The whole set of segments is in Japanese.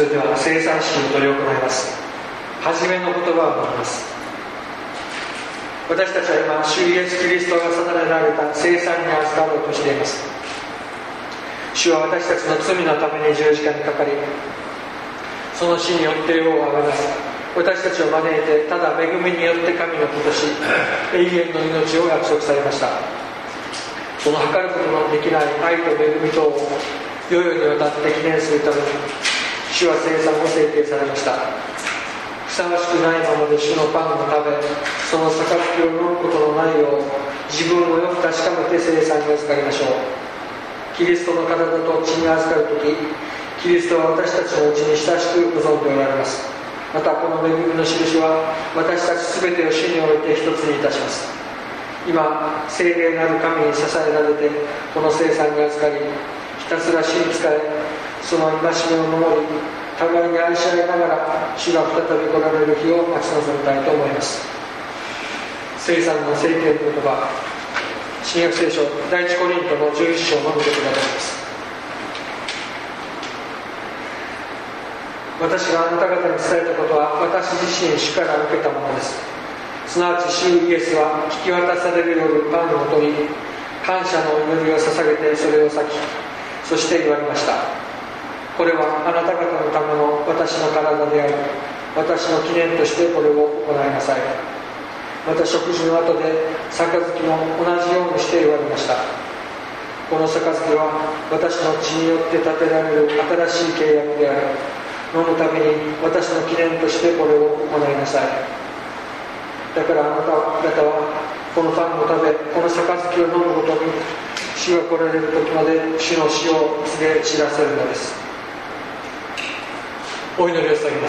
それでは聖餐式を執り行います。はじめの言葉を述べます。私たちは今、主イエス・キリストが定められた聖餐に預かろうとしています。主は私たちの罪のために十字架にかかり、その死によって世をあがなす、私たちを招いて、ただ恵みによって神の子とし、永遠の命を約束されました。その計ることのできない愛と恵みとを世々にわたって記念するために、主は聖餐を制定されました。ふさわしくないままで主のパンを食べ、その杯を飲むことのないよう、自分をよく確かめて聖餐に預かりましょう。キリストの体と血に預かるとき、キリストは私たちのうちに親しく望んでおられます。またこの恵みの印は、私たちすべてを主において一つにいたします。今、聖霊なる神に支えられて、この聖餐に預かり、ひたすら主に仕え、その戒めを守り、互いに愛し合いながら、主が再び来られる日を待ち望みたいと思います。聖餐の聖典の言葉、新約聖書第一コリントの11章の御言葉であります。私があなた方に伝えたことは、私自身主から受けたものです。すなわち主イエスは引き渡される夜パンを取り、感謝の祈りを捧げてそれを裂き、そして言われました。これはあなた方のための私の体であり、私の記念としてこれを行いなさい。また食事の後で杯も同じようにして言われました。この杯は私の血によって立てられる新しい契約である。飲むたびに私の記念としてこれを行いなさい。だからあなた方はこのパンを食べ、この杯を飲むごとに、主が来られる時まで主の死を告げ知らせるのです。お祈りを捧げます。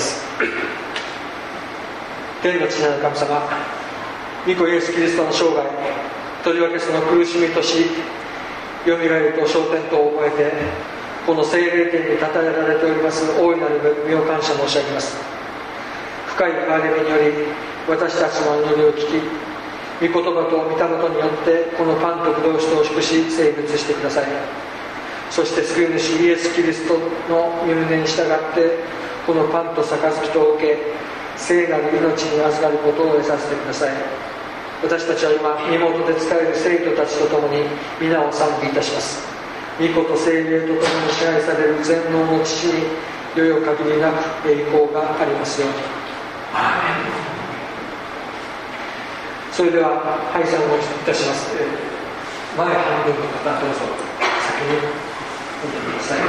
天の父なる神様、御子イエス・キリストの生涯、とりわけその苦しみと死、よみがえりと昇天とを覚えて、この聖霊殿に称えられております大いなる恵みを感謝申し上げます。深い憐れみにより私たちの祈りを聞き、御言葉と御霊によってこのパンとブドウ酒とを祝し成仏してください。そして救い主イエス・キリストの御胸に従ってこのパンと杯とを受け、聖なる命に預かることを得させてください。私たちは今身元で仕える生徒たちと共に皆を賛美いたします。御子と聖霊と共に支配される全能の父によよ限りなく栄光がありますように。アーメン。それでは拝賛をいたします。前半分の方どうぞ先においてください。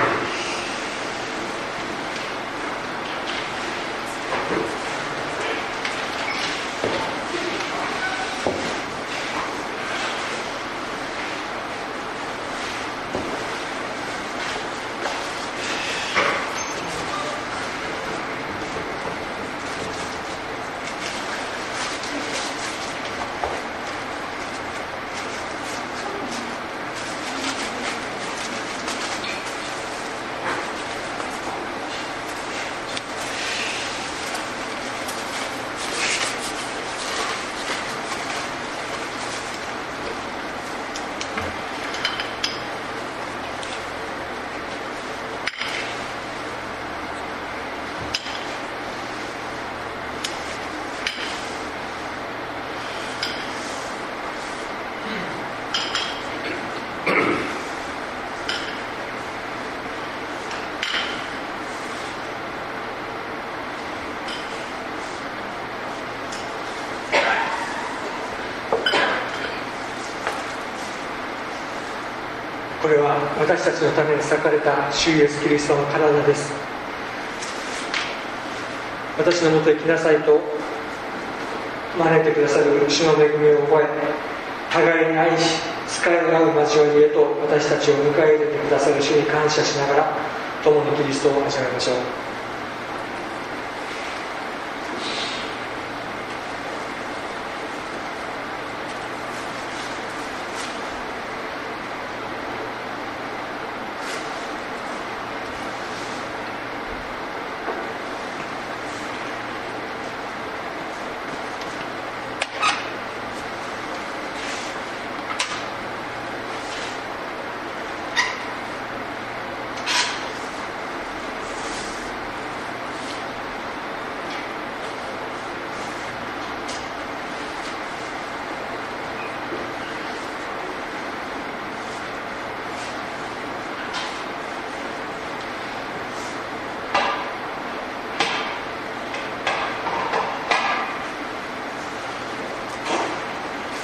これは私たちのために裂かれた主イエスキリストの体です。私のもとへ来なさいと招いてくださる主の恵みを覚え、互いに愛し使い合う交わりへと私たちを迎え入れてくださる主に感謝しながら共にキリストを味わいましょう。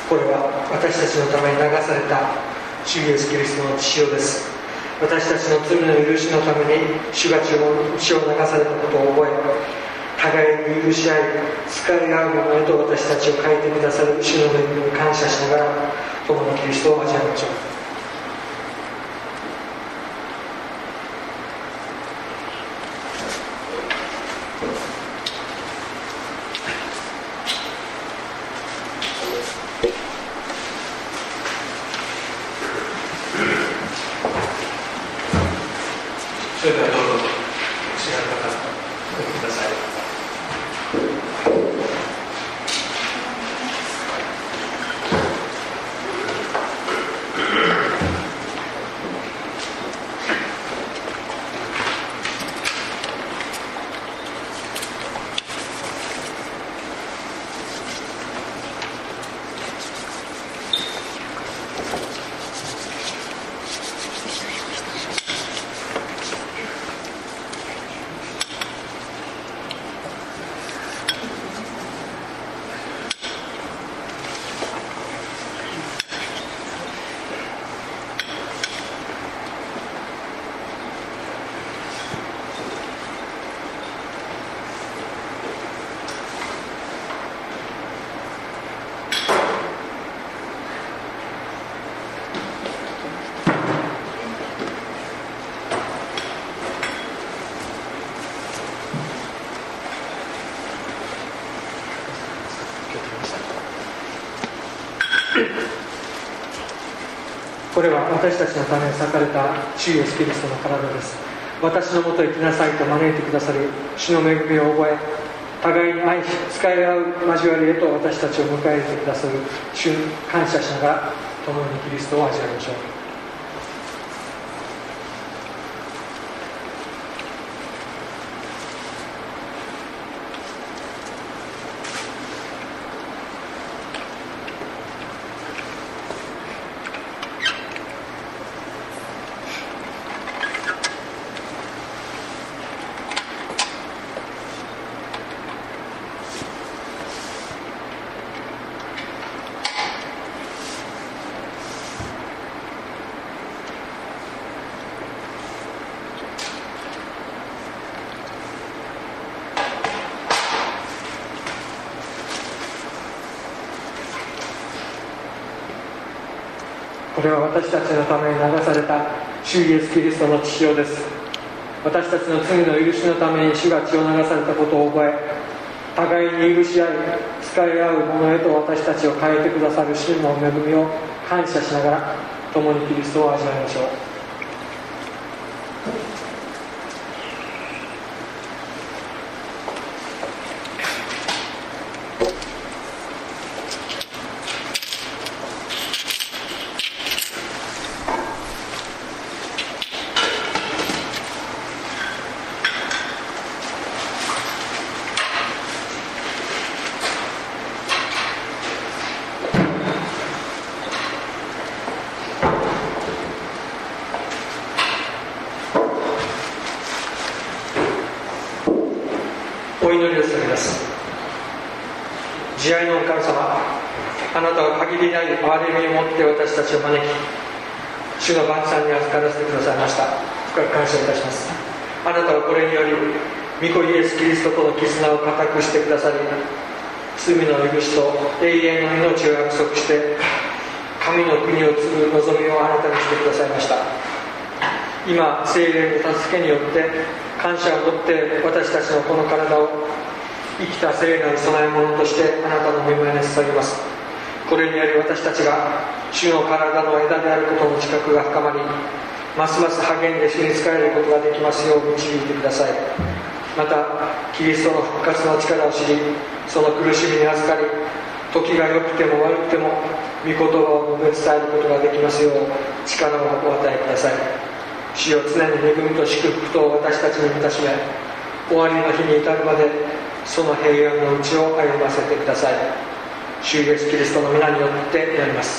これは私たちのために流された主イエスキリストの血潮です。私たちの罪の許しのために主が血を流されたことを覚え、互いに許し合い使い合うものへと私たちを変えてくださる主の恵みに感謝しながら共にキリストを味わいましょう。それではどうぞお知らせ方お聞きください。これは私たちのために裂かれた主イエスキリストの体です。私のもとへ来なさいと招いてくださる主の恵みを覚え、互いに愛し使い合う交わりへと私たちを迎え入れてくださる主に感謝しながら共にキリストを味わいましょう。これは私たちのために流された主イエスキリストの血潮です。私たちの罪の許しのために主が血を流されたことを覚え、互いに許し合い使い合うものへと私たちを変えてくださる主の恵みを感謝しながら共にキリストを味わいましょう。お祈りを捧げます。慈愛のお神様、あなたは限りない憐れみを持って私たちを招き、主の晩餐に預からせてくださいました。深く感謝いたします。あなたはこれにより御子イエス・キリストとの絆を固くしてくださり、罪の許しと永遠の命を約束して神の国を継ぐ望みをあなたにしてくださいました。今聖霊の助けによって感謝を持って私たちのこの体を生きた聖なる供え物としてあなたの御前に捧げます。これにより私たちが主の体の枝であることの自覚が深まり、ますます励んで主に仕えることができますよう導いてください。またキリストの復活の力を知り、その苦しみに預かり、時が良くても悪くても御言葉を述べ伝えることができますよう力をお与えください。主よ、常に恵みと祝福と私たちに満たしめ、終わりの日に至るまでその平安のうちを歩ませてください。主イエスキリストの皆によってやります。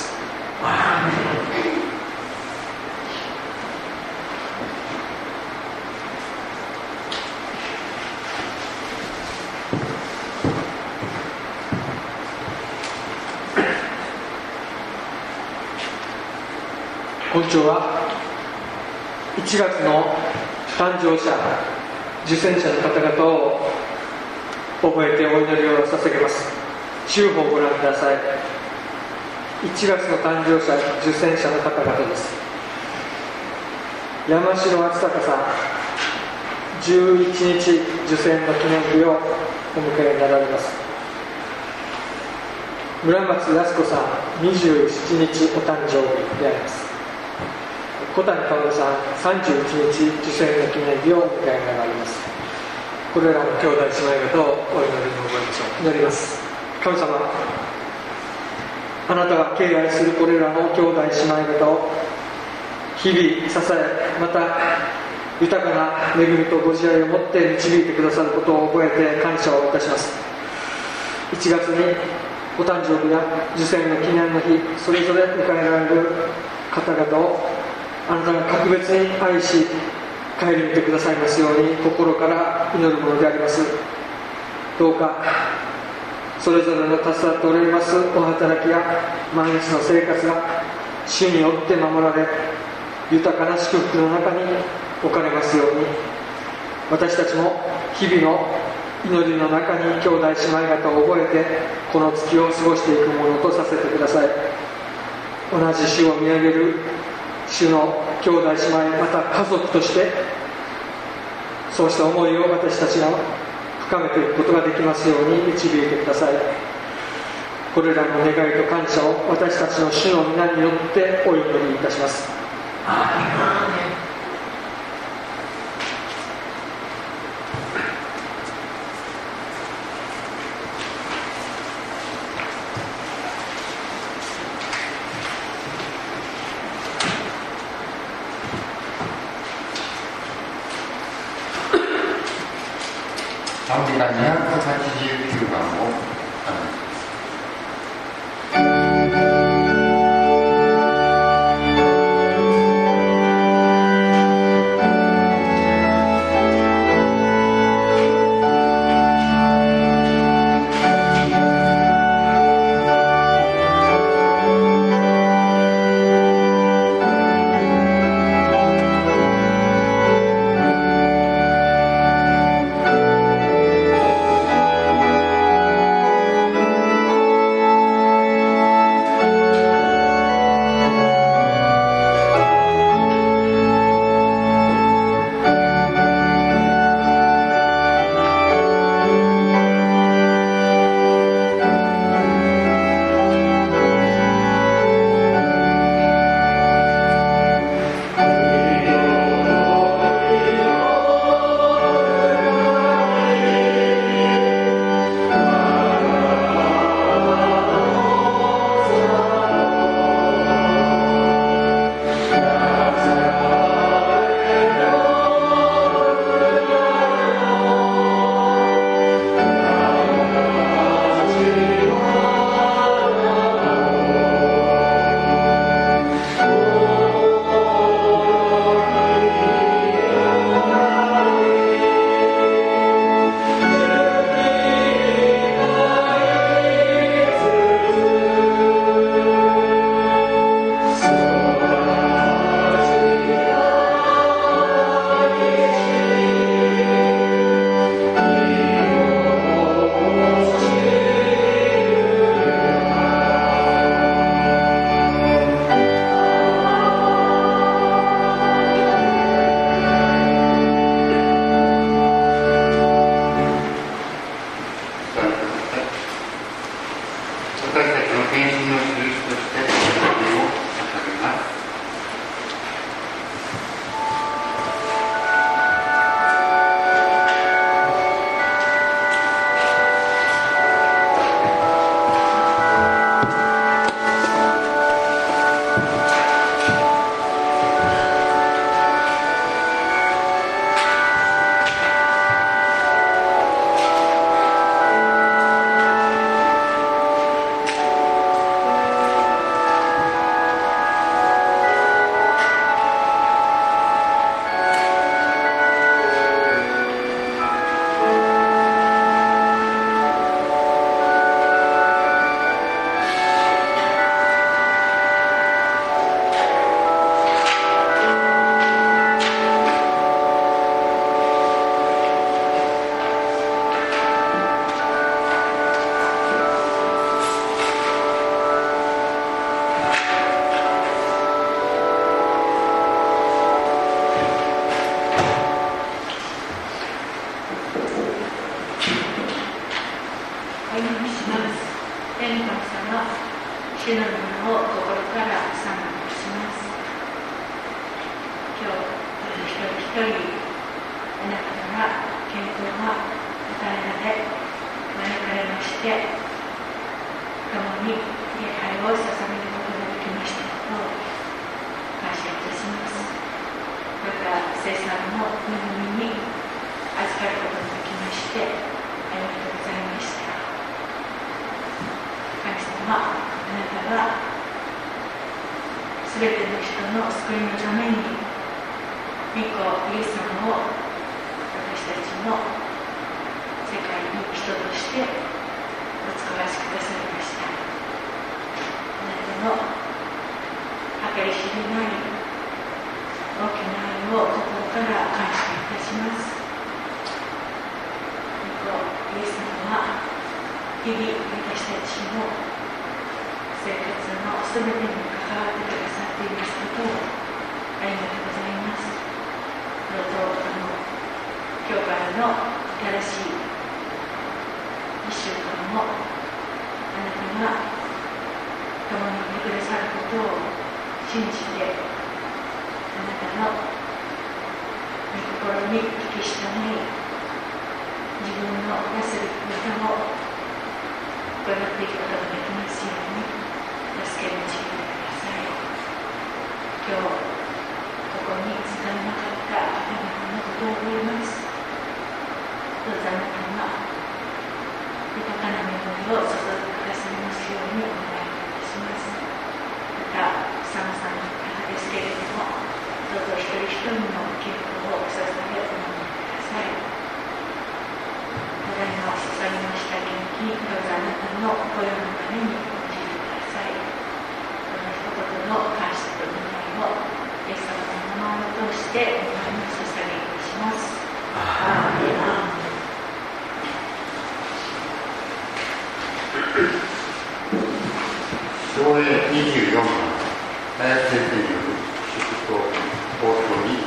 今朝は1月の誕生者、受選者の方々を覚えてお祈りを捧げます。週報をご覧ください。1月の誕生者、受選者の方々です。山城敦隆さん、11日受選の記念日をお迎えになられます。村松靖子さん、27日お誕生日であります。小谷薫さん、31日受選の記念日をお迎えになられます。これらの兄弟姉妹方をお祈りに覚えましょう。祈ります。神様、あなたが敬愛するこれらの兄弟姉妹方を日々支え、また豊かな恵みとご自愛を持って導いてくださることを覚えて感謝をいたします。1月にお誕生日や受選の記念の日、それぞれ迎えられる方々をあなたが格別に愛し顧みてくださいますように心から祈るものであります。どうかそれぞれの携わっておられますお働きや毎日の生活が主によって守られ、豊かな祝福の中に置かれますように、私たちも日々の祈りの中に兄弟姉妹方を覚えてこの月を過ごしていくものとさせてください。同じ主を見上げる主の兄弟姉妹、また家族としてそうした思いを私たちが深めていくことができますように導いてください。これらの願いと感謝を私たちの主の皆によってお祈りいたします。 賛美歌289番を一人あなたから健康が与えられ招かれまして、共に礼拝を捧げることができましたことを感謝いたします。また聖さんの恵みに預かることができましてありがとうございました。神様、あなたがすべての人の救いのために御子イエス様を私たちの世界に人としてお使わしくださいました。あなたの計り知れない大きな愛を心から感謝いたします。御子イエス様は日々私たちの生活のすべてに関わってくださっていますことをありがとうございます。どうぞ今日からの新しい1週間もあなたが共にいてくださることを信じて、あなたの御心に聞き従い、自分のなすることを行っていくことができますように助け導いてください。今日ここに伝えなかった方々のことを覚えます。どうぞあなたが豊かな恵みを注いでくださいますようにお願いいたします。また寒さの中ですけれども、どうぞ一人一人の健康を捧げお守りください。ただいま捧げました元気、どうぞあなたの御用のために用いてください。この一言の感謝と願いをイエス様の名前を通してお願いを捧げいたします。アーメン。 昭和24番、林先生による祝祷放送に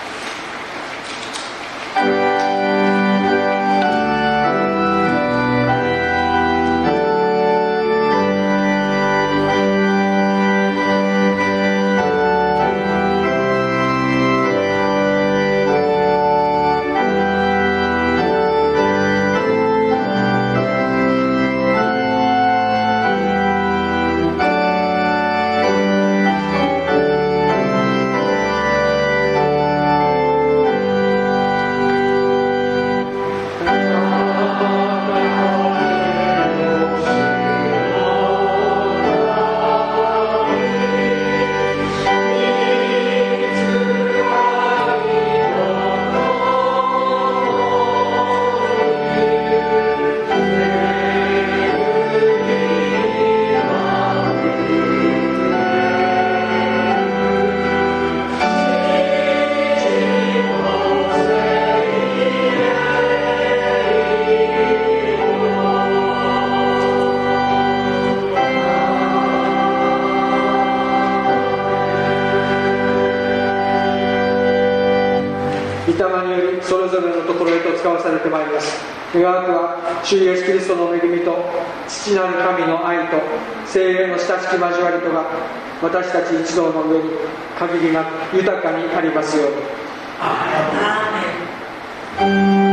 願わくは主イエスキリストの恵みと父なる神の愛と聖霊の親しき交わりとが私たち一同の上に限りなく豊かにありますように。アーメン。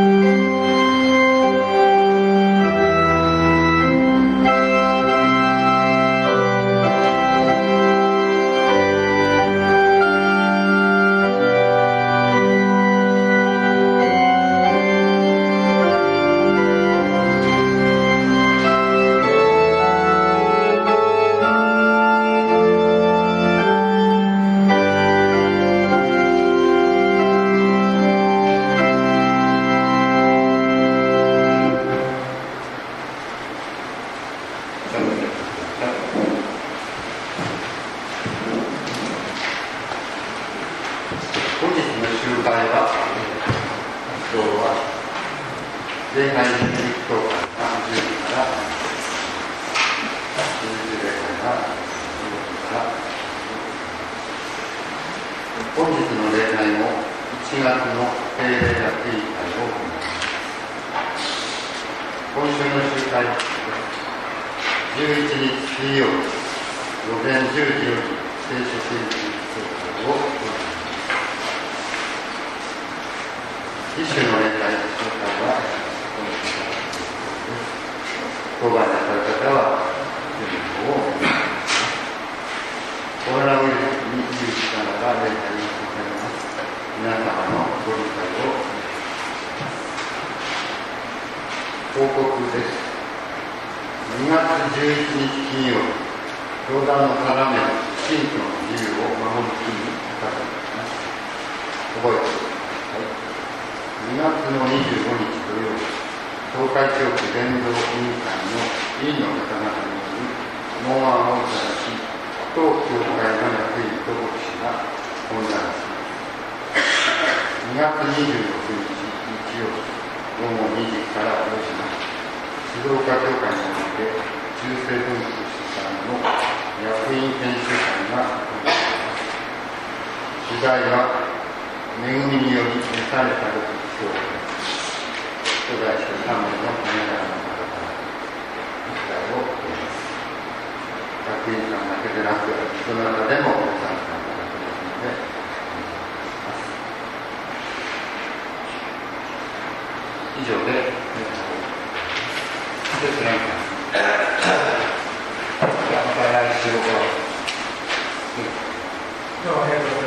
機種の連帯紹介は当該なさる方は全部をお願いします。コロナウイルスに注意しながら連帯をされます。皆様のご理解をお願いします。報告です。2月11日金曜日、教団の定める信教の自由を守る日に当たっています。覚えてください。2月の25日土曜日、東海教区伝道委員会の委員の方々による問案をいただき、当教会の役員と牧師が懇談します。2月26日日曜日、午後2時から4時まで、静岡教会において中世文書主催の役員研修会が行われます。主題は恵みにより召されたる教会と題して3名の皆々の方から主題を受けます。役員さんだけでなく、どなたでもご参加いただけますので以上でまた来週どうもありがとうございます。